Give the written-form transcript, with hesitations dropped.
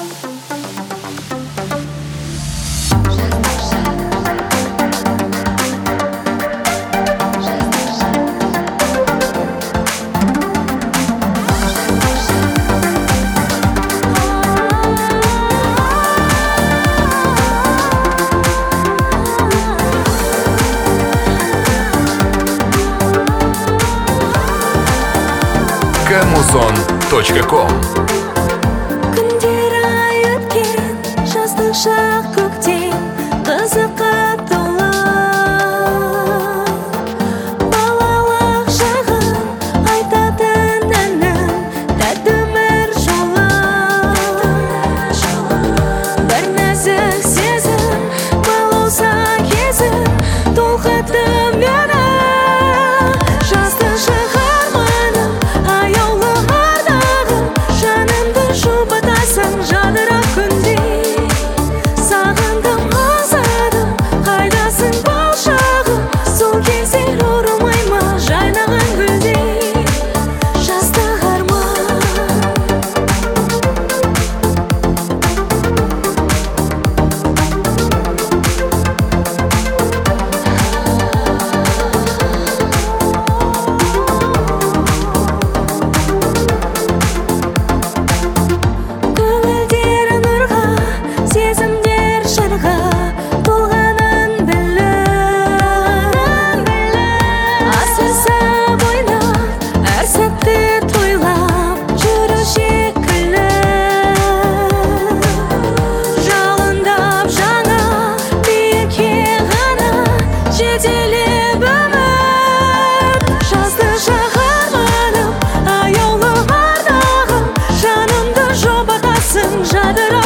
Camuson.com. Күндер ай өткен, жаздың шақ көктем, қызыққа толы. Балалық шағым айтатын әнім, тәтті өмір жолы. Бір нәзік сезім, балауса кезім, толқытты мені. Жазды шығарманым, аяулы ардағым, жанымды жұбатасың жадырап күндей. Сағындым, аңсадым, қайдасың бал шағым, сол кездер оралмай ма жайнаған гүлдей. Жастық арман. Көңілдер нұрға, сезімдер жырға толғанын біліп. Асырса бойнап, әр сәтті тойлап жүруші жалындап жаңа биікке ғана жетелеп өмір. Жазды шағарманым, аяулы ардағым, жанымды жұбатасың жадырап